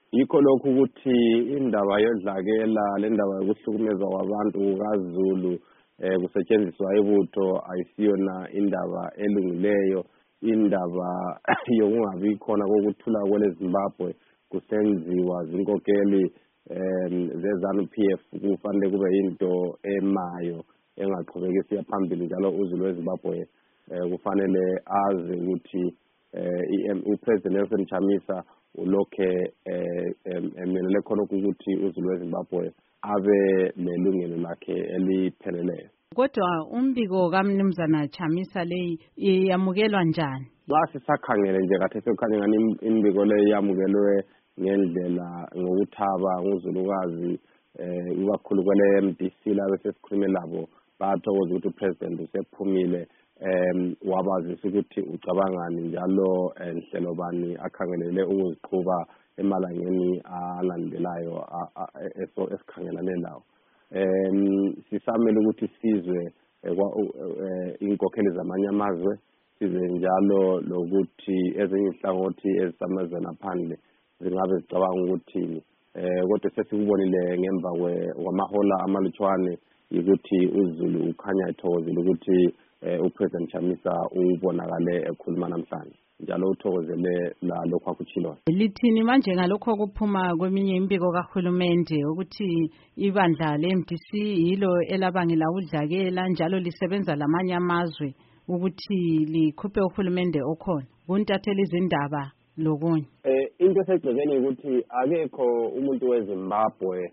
yikho lokhu ukuthi indaba yodlakela le ndaba yokuhlukumezwa kwabantu kaZulu kusetshenziswa ibutho ayisiyona indaba elungileyo. Indaba yokungabi khona kokuthula kwele Zimbabwe kusenziwa zinkokeli ze-ZANU-PF kufanele kube into emayo engaqhubekisi phambili. Njalo uZulu weZimbabwe kufanele azi ukuthi uPresident Nelson Chamisa ulokhe emelele khona ukuthi uZulu weZimbabwe abe nelungelo lakhe elipheleleyo. Kodwa umbiko kaMnumzana Chamisa leyi yamukelwa njani? Sisakhangele nje kathi sekukhanya ngani imbiko leyi yamukelwe ngendlela ngokuthaba nguzulukazi ikakhulu kwele MDC labe sesikhulume labo bathokoza ukuthi uPresident usephumile wabazisa ukuthi ucabangani njalo enhlelo bani akhangelele ukuziqhuba emalangeni alandelayo esikhangelane lawo. Sisamele ukuthi sizwe inkokheli zamanye amazwe, size njalo lokuthi ezinye inhlangothi ezisamazwe naphandle zingabe zicabanga ukuthini. Kodwa sesikubonile ngemva kwamahola amalutshwane ukuthi uZulu ukhanya ethokozile ukuthi uPresident Chamisa ubonakale ekhuluma namhlanje, njalo uthokozele lokho akutshiloyo. Lithini manje ngalokho kuphuma kweminye imbiko kahulumende ukuthi ibandla le-MDC yilo elabangela udlakela njalo lisebenza lamanye amazwe ukuthi likhuphe uhulumende okhona kuntathela izindaba lokunye? Into esegcekeni ukuthi akekho umuntu weZimbabwe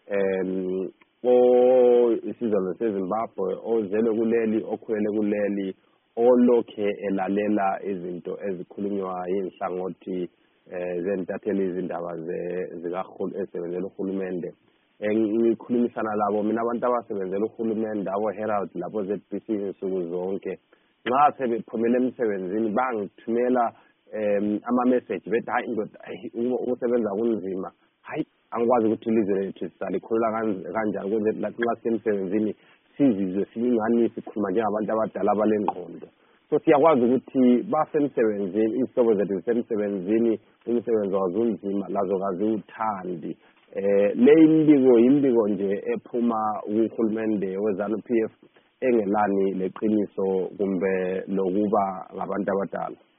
isizwe seZimbabwe ozelwe kuleli okhwele kuleli olokhe elalela izinto ezikhulunywa yinhlangothi zentatheli izindaba ezisebenzela uhulumende. Ngikhulumisana labo mina abantu abasebenzela uhulumende abo-Herald lapho ZBC insuku zonke, nxa sebephumele emsebenzini bangithumela ama-message bethi hayi ndoda ukusebenza kunzima, hayi angikwazi ukuthi ilizwe lethu sisalikhulula kanjani kwenze lathi nxa sisemsebenzini sizizwe singani sikhuluma njengabantu abadala balengqondo. So siyakwazi ukuthi basemsebenzini, izihlobo zethu zisemsebenzini, umsebenzi wazo unzima lazo kaziwuthandi. Le imbiko nje ephuma kuhulumende we-ZANU-PF engelani leqiniso kumbe lokuba ngabantu abadala.